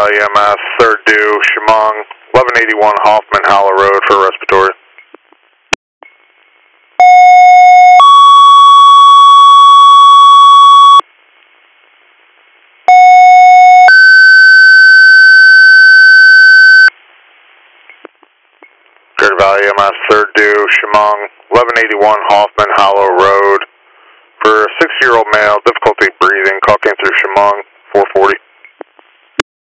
Valley EMS, third due, Chemung, 1181 Hoffman Hollow Road for respiratory. Greater Valley EMS, third due, Chemung, 1181 Hoffman Hollow Road for a 60-year-old male, difficulty breathing, call came through Chemung, 440.